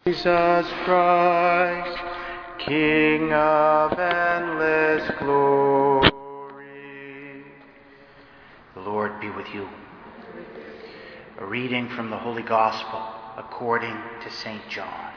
Jesus Christ, King of endless glory. The Lord be with you. A reading from the Holy Gospel according to St. John.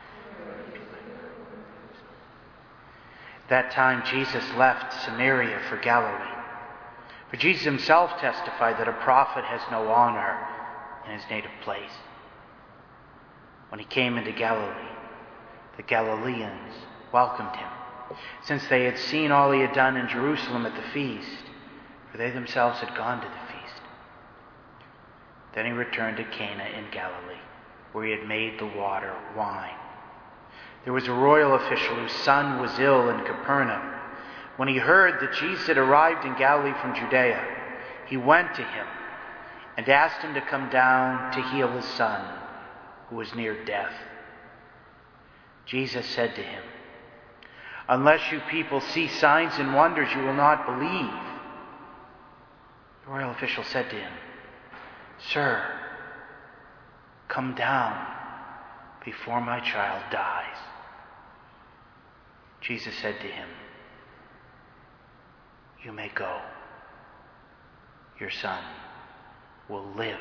At that time Jesus left Samaria for Galilee. For Jesus himself testified that a prophet has no honor in his native place. When he came into Galilee, the Galileans welcomed him, since they had seen all he had done in Jerusalem at the feast, for they themselves had gone to the feast. Then he returned to Cana in Galilee, where he had made the water wine. There was a royal official whose son was ill in Capernaum. When he heard that Jesus had arrived in Galilee from Judea, he went to him and asked him to come down to heal his son, who was near death. Jesus said to him, "Unless you people see signs and wonders, you will not believe." The royal official said to him, "Sir, come down before my child dies." Jesus said to him, "You may go. Your son will live."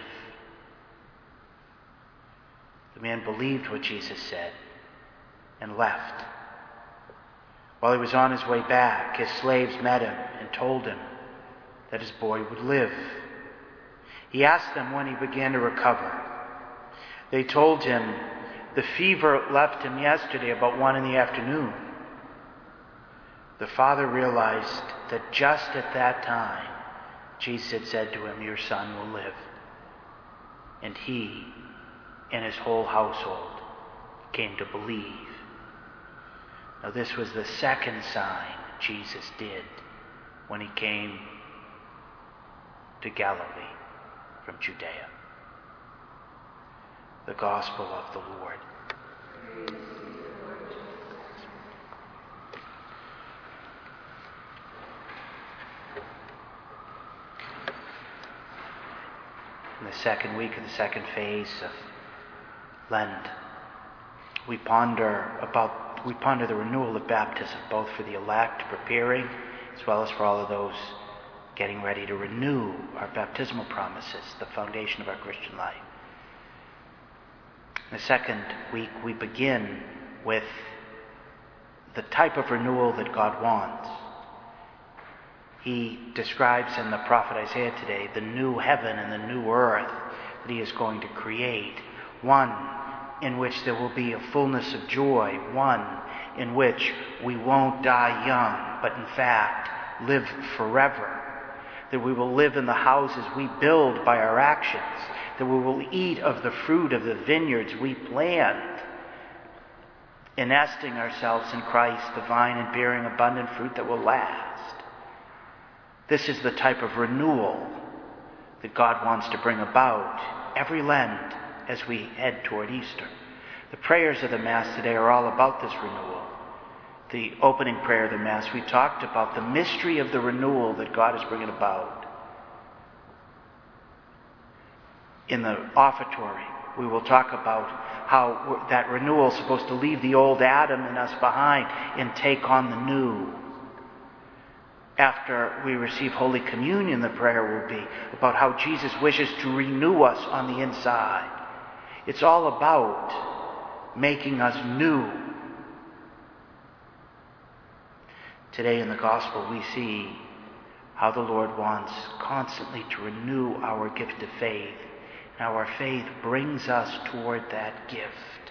The man believed what Jesus said and left. While he was on his way back, his slaves met him and told him that his boy would live. He asked them when he began to recover. They told him the fever left him yesterday about 1 p.m. The father realized that just at that time, Jesus had said to him, "Your son will live." And he and his whole household came to believe. Now this was the second sign Jesus did when he came to Galilee from Judea. The Gospel of the Lord. In the second week of the second phase of Lent, we ponder the renewal of baptism, both for the elect preparing, as well as for all of those getting ready to renew our baptismal promises, the foundation of our Christian life. In the second week, we begin with the type of renewal that God wants. He describes in the prophet Isaiah today the new heaven and the new earth that he is going to create. One in which there will be a fullness of joy. One in which we won't die young, but in fact live forever. That we will live in the houses we build by our actions. That we will eat of the fruit of the vineyards we plant. Nesting ourselves in Christ, the vine, and bearing abundant fruit that will last. This is the type of renewal that God wants to bring about every Lent as we head toward Easter. The prayers of the Mass today are all about this renewal. The opening prayer of the Mass, we talked about the mystery of the renewal that God is bringing about. In the offertory, we will talk about how that renewal is supposed to leave the old Adam in us behind and take on the new. After we receive Holy Communion, the prayer will be about how Jesus wishes to renew us on the inside. It's all about making us new. Today in the Gospel, we see how the Lord wants constantly to renew our gift of faith. And our faith brings us toward that gift.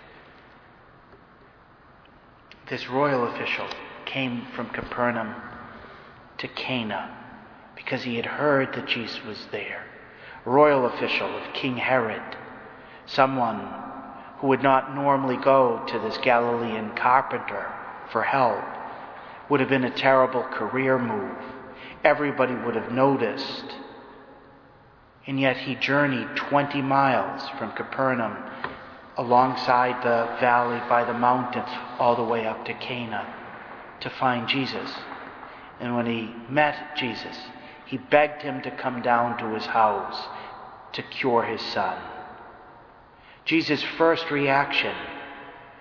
This royal official came from Capernaum to Cana because he had heard that Jesus was there. A royal official of King Herod, someone who would not normally go to this Galilean carpenter for help, would have been a terrible career move. Everybody would have noticed. And yet he journeyed 20 miles from Capernaum alongside the valley by the mountains all the way up to Cana to find Jesus. And when he met Jesus, he begged him to come down to his house to cure his son. Jesus' first reaction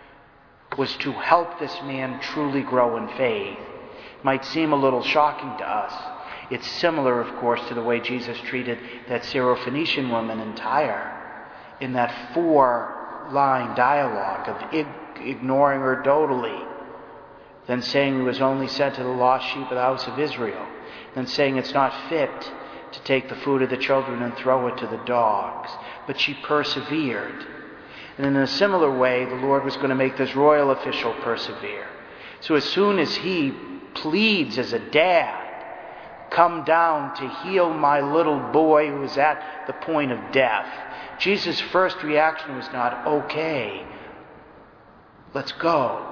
was to help this man truly grow in faith. Might seem a little shocking to us. It's similar, of course, to the way Jesus treated that Syrophoenician woman in Tyre in that 4-line dialogue of ignoring her totally, then saying he was only sent to the lost sheep of the house of Israel, then saying it's not fit to take the food of the children and throw it to the dogs. But she persevered. And in a similar way, the Lord was going to make this royal official persevere. So as soon as he pleads as a dad, come down to heal my little boy who is at the point of death, Jesus' first reaction was not, okay, let's go.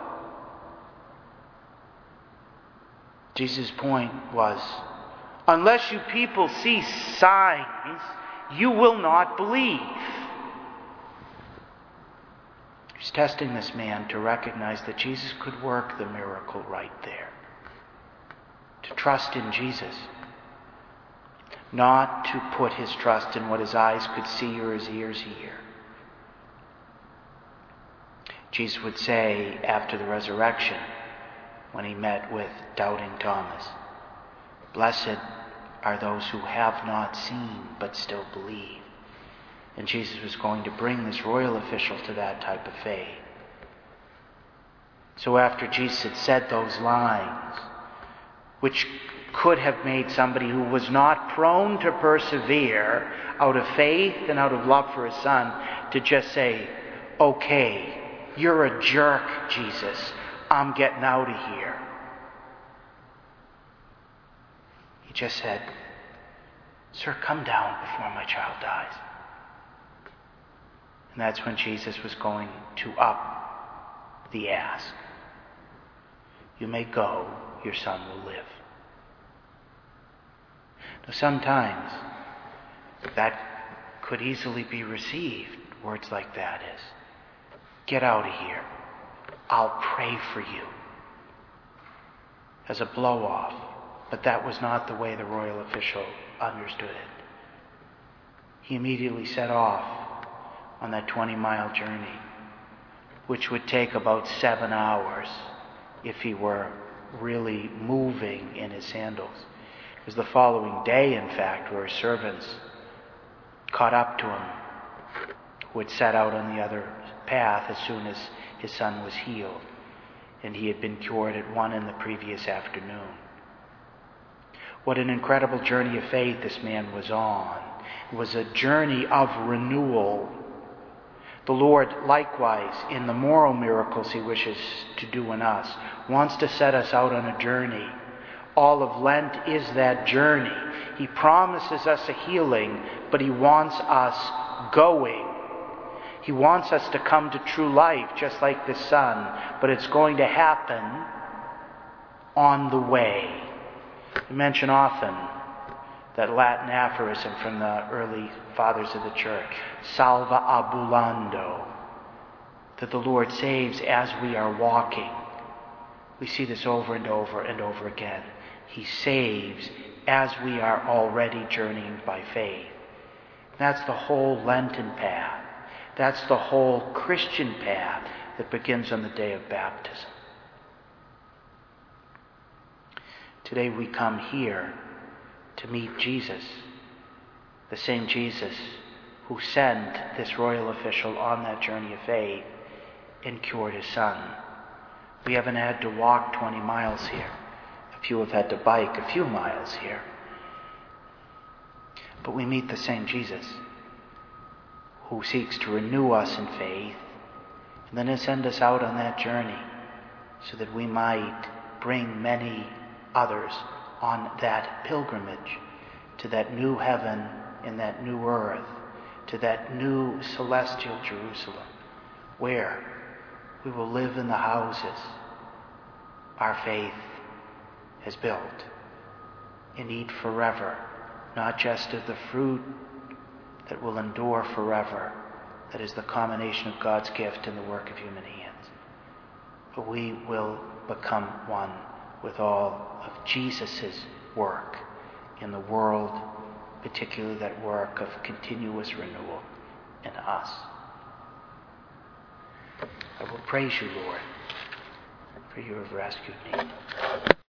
Jesus' point was, unless you people see signs, you will not believe. He's testing this man to recognize that Jesus could work the miracle right there. To trust in Jesus. Not to put his trust in what his eyes could see or his ears hear. Jesus would say after the resurrection, when he met with doubting Thomas, blessed are those who have not seen but still believe. And Jesus was going to bring this royal official to that type of faith. So after Jesus had said those lines, which could have made somebody who was not prone to persevere out of faith and out of love for his son to just say, okay, you're a jerk, Jesus. I'm getting out of here. He just said, sir, come down before my child dies. And that's when Jesus was going to up the ask. You may go, your son will live. Now sometimes that could easily be received. Words like that is, get out of here. I'll pray for you. As a blow-off. But that was not the way the royal official understood it. He immediately set off on that 20-mile journey, which would take about 7 hours if he were really moving in his sandals. It was the following day, in fact, where his servants caught up to him, who had set out on the other path as soon as his son was healed, and he had been cured at 1 in the previous afternoon. What an incredible journey of faith this man was on. It was a journey of renewal. The Lord, likewise, in the moral miracles he wishes to do in us, wants to set us out on a journey. All of Lent is that journey. He promises us a healing, but he wants us going. He wants us to come to true life, just like the son, but it's going to happen on the way. We mention often that Latin aphorism from the early fathers of the church, salva ambulando, that the Lord saves as we are walking. We see this over and over and over again. He saves as we are already journeying by faith. That's the whole Lenten path. That's the whole Christian path that begins on the day of baptism. Today we come here to meet Jesus, the same Jesus who sent this royal official on that journey of faith and cured his son. We haven't had to walk 20 miles here. A few have had to bike a few miles here. But we meet the same Jesus who seeks to renew us in faith and then to send us out on that journey so that we might bring many others on that pilgrimage to that new heaven and that new earth, to that new celestial Jerusalem, where we will live in the houses our faith has built and eat forever, not just of the fruit that will endure forever, that is the combination of God's gift and the work of human hands, but we will become one with all of Jesus' work in the world, particularly that work of continuous renewal in us. I will praise you, Lord, for you have rescued me.